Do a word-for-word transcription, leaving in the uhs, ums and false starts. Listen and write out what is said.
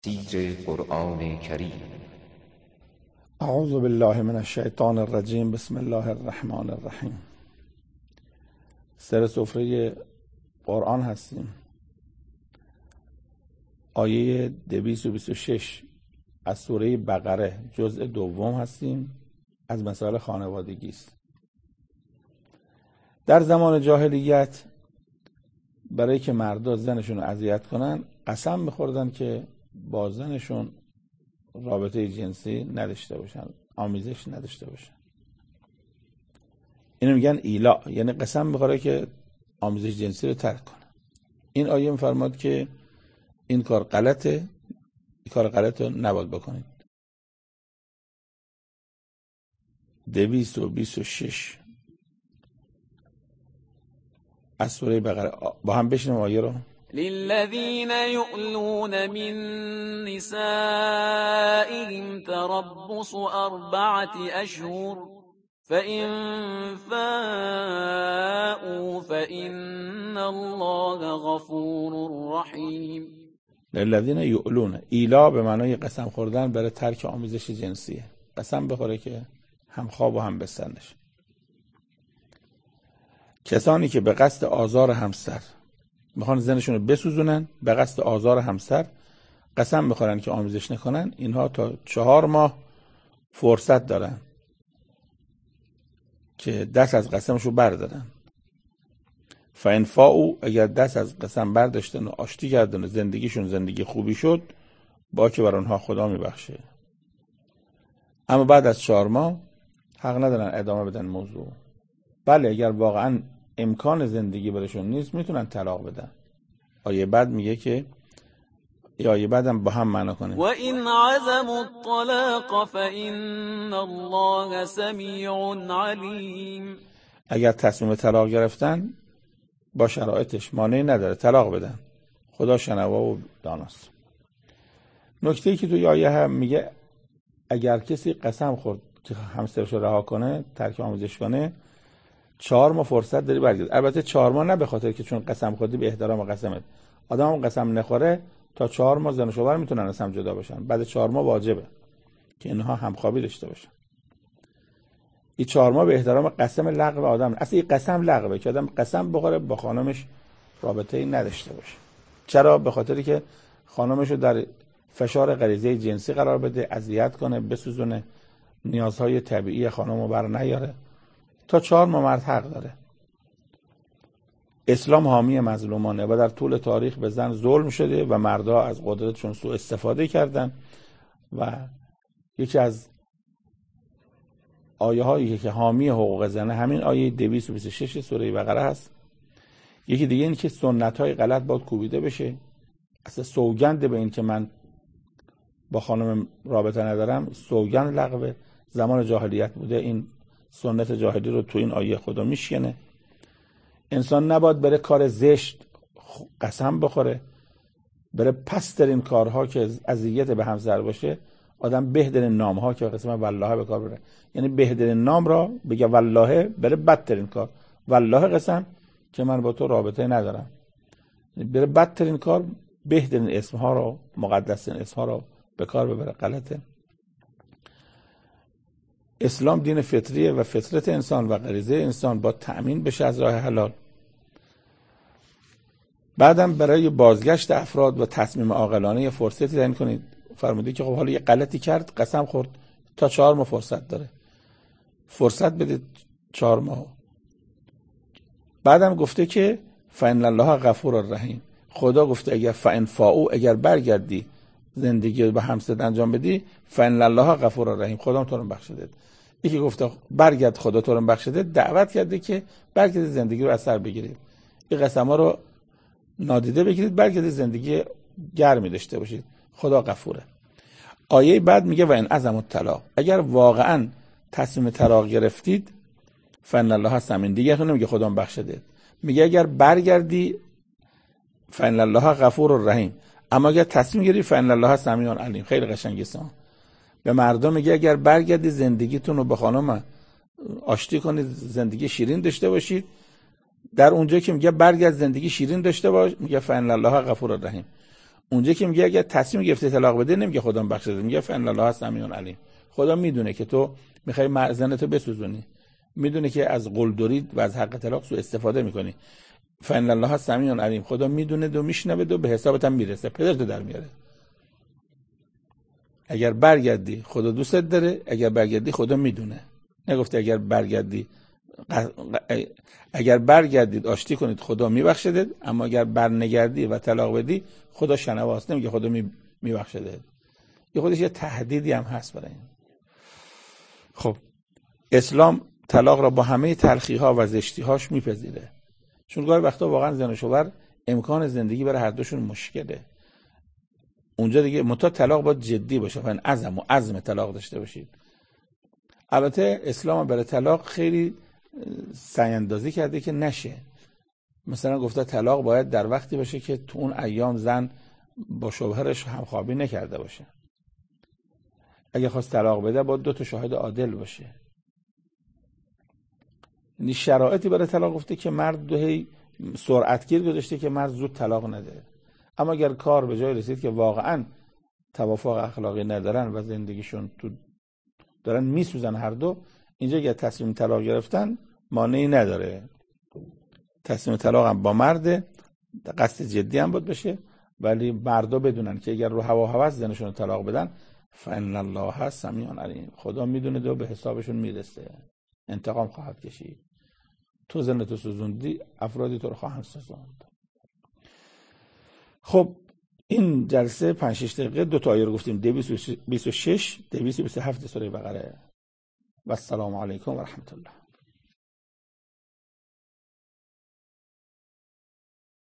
تفسیر قرآن کریم. اعوذ بالله من الشیطان الرجیم. بسم الله الرحمن الرحیم. سر سفره قرآن هستیم. آیه دویست و بیست و شش از سوره بقره جزء دوم هستیم. از مسائل خانوادگی است. در زمان جاهلیت برای که مردا زنشون رو اذیت کنن قسم می‌خوردن که با زنشون رابطه جنسی نداشته باشن، آمیزش نداشته باشن. اینو میگن ایلا، یعنی قسم می‌خوره که آمیزش جنسی رو ترک کنه. این آیه می‌فرماد که این کار غلطه، این کار غلط رو نباید بکنید. دویست و بیست و شش از سوره بقره. با هم بشنویم آیه رو. للذين يؤلون من نسائهم تربص أربعة أشهر فإن فاءوا فإن الله غفور رحيم. للذین یؤلون، ایلا به معنای قسم خوردن برای ترک آمیزش جنسیه. قسم بخوره که هم خواب و هم بستنش. کسانی که به قصد آزار همسر میخوان زنشون رو بسوزونن، به قصد آزار همسر قسم میخورن که آمیزش نکنن، اینها تا چهار ماه فرصت دارن که دست از قسمشو بردارن. فإن فاءوا، اگر دست از قسم برداشتن و آشتی کردن و زندگیشون زندگی خوبی شد، با که بر آنها خدا میبخشه. اما بعد از چهار ماه حق ندارن ادامه بدن موضوع. بله، اگر واقعا امکان زندگی برشون نیست میتونن طلاق بدن. آیه بعد میگه که یا آیه بعدم با هم معنا کنیم. و این عزموا الطلاق فإن الله سمیع علیم. اگر تصمیم طلاق گرفتن با شرایطش مانعی نداره طلاق بدن. خدا شنوا و داناست. نکته‌ای که توی آیه هم میگه اگر کسی قسم خورد که همسرش رو رها کنه، ترک آمیزش کنه، چهار ماه فرصت داری برگرد. البته چهار ماه نه به خاطر که چون قسم خوردی به احترام قسمت. آدم هم قسم نخوره تا چهار ماه زن و شوهر میتونن از هم جدا بشن. بعد چهار ماه واجبه که اینها همخوابی داشته باشن. این چهار ماه به احترام قسم لغو آدم. اصلا این قسم لغوه که آدم قسم بخوره با خانمش رابطه‌ای نداشته باشه. چرا؟ به خاطری که خانمش رو در فشار غریزه جنسی قرار بده، اذیت کنه، بسوزونه، نیازهای طبیعی خانم رو بر نیاره. تا چهار ماه مرد حق داره. اسلام حامی مظلومانه و در طول تاریخ به زن ظلم شده و مردها از قدرتشون سوء استفاده کردن و یکی از آیه هایی که حامی حقوق زنه همین آیه دویست و بیست و شش سوره بقره هست. یکی دیگه این که سنت های غلط باید کوبیده بشه. اصلا سوگند به این که من با خانم رابطه ندارم سوگند لغوه. زمان جاهلیت بوده، این سنت جاهلی رو تو این آیه خدا میشکنه. انسان نباید بره کار زشت قسم بخوره، بره پسترین کارها که اذیت به همسر باشه. آدم بهترین نامها که قسم والله به کار بره، یعنی بهترین نام را بگه والله، بره بدترین کار والله قسم که من با تو رابطه ندارم. بره بدترین کار، بهترین اسمها رو، مقدسین اسمها رو به کار ببره. غلطه. اسلام دین فطریه و فطرت انسان و غریزه انسان با تأمین بشه از راه حلال. بعدم برای بازگشت افراد و تصمیم عاقلانه فرصتی تعیین کنید. فرمودید که خب حالا یه غلطی کرد، قسم خورد، تا چهار ماه فرصت داره. فرصت بدید چهار ماه. بعدم گفته که فإن الله غفور رحیم. خدا گفته اگر فإن فاءوا، اگر برگردی زندگی رو به همسرت انجام بدی، فإن الله غفور رحیم، خدا تو رو بخشیده. یکی گفته برگرد خدا تو رو بخشیده، دعوت کرده که برگرد زندگی رو از سر بگیرید. این قسما رو نادیده بگیرید، برگرد زندگی گرمی داشته باشید. خدا غفوره. آیه بعد میگه و این عزم الطلاق، اگر واقعا تصمیم طلاق گرفتید فإن الله سمیع. دیگه نمیگه خدا بخشیده، میگه اگر برگردی فإن الله غفور رحیم. اما اگر تصمیم گیری فإن الله سمیع علیم. خیلی قشنگه. به مردم میگه اگر برگردی زندگیتون رو به خانم آشتی کنید، زندگی شیرین داشته باشید. در اونجا که میگه برگرد زندگی شیرین داشته باش، میگه فإن الله غفور رحیم. اونجا که میگه اگر تصمیم گرفته طلاق بده نمیگه خدا بخشده، میگه فإن الله سمیع علیم. خدا میدونه که تو میخوای زنتو بسوزونی، میدونه که از قلدری و از حق طلاق سوء استفاده میکنی. فإن الله سمیع علیم، خدا میدونه و میشنوه و به حسابت هم میرسه، پدرتو در میاره. اگر برگردی خدا دوستت داره، اگر برگردی خدا میدونه. نگفته اگر برگردی اگر برگردید آشتی کنید خدا میبخشده، اما اگر برنگردی و طلاق بدی خدا شنواست، نمیگه خدا میبخشده. یه خودش یه تهدیدی هم هست برای این. خب اسلام طلاق را با همه تلخی‌ها و زشتی‌هاش میپذیره، چون گاهی وقتا واقعا زن و شوهر امکان زندگی برای هر دوشون مشکله. اونجا دیگه متا طلاق باید جدی باشه، فن عزم و عزم طلاق داشته باشید. البته اسلام برای طلاق خیلی سعی اندازی کرده که نشه. مثلا گفته طلاق باید در وقتی باشه که تو اون ایام زن با شوهرش همخوابی نکرده باشه. اگه خواست طلاق بده باید دو تا شاهد عادل باشه. یعنی شرایطی برای طلاق گفته که مرد دو هی سرعتگیر گذاشته که مرد زود طلاق نده. اما اگر کار به جای رسید که واقعا توافق اخلاقی ندارن و زندگیشون تو دارن میسوزن هر دو، اینجا اگر تصمیم طلاق گرفتن مانعی نداره. تصمیم طلاق هم با مرد قصد جدی هم بود بشه، ولی مردا بدونن که اگر رو هوا و هوس زنشون طلاق بدن فإن الله سمیع علیم، خدا میدونه و به حسابشون میرسه، انتقام خواهد کشید. تو زنتو سوزوندی، افرادی تو رو خواهند سوزوند. خب این جلسه پنج شش دقیقه دو تا آیه رو گفتیم، دویست و بیست و شش دویست و بیست و هفت سوره بقره. و السلام علیکم و رحمت الله.